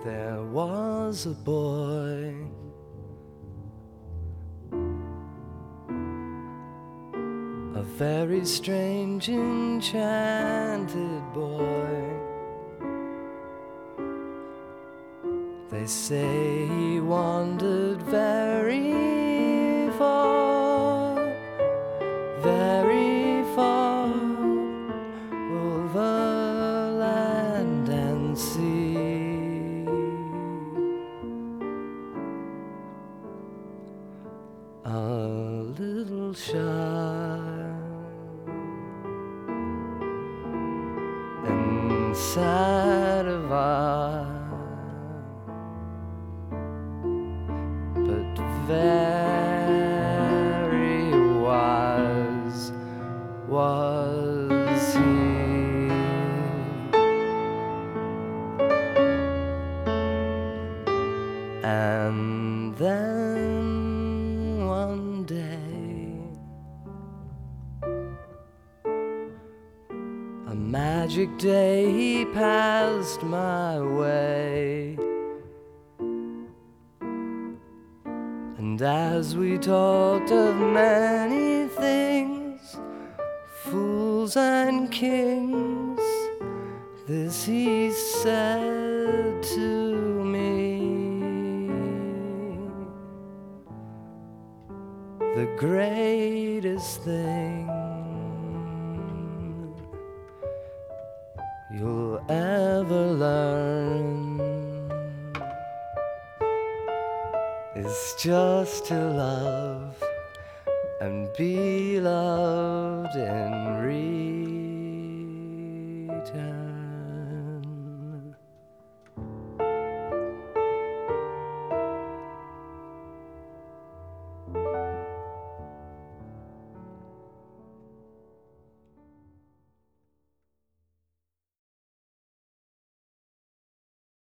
There was a boy, a very strange, enchanted boy. They say he wandered very far, very far, over land and sea. A little shy and sad of eye, but very wise was he. And then one day, a magic day, he passed my way. And as we talked of many things, fools and kings, this he said to me: the greatest thing you'll ever learn is just to love and be loved in return.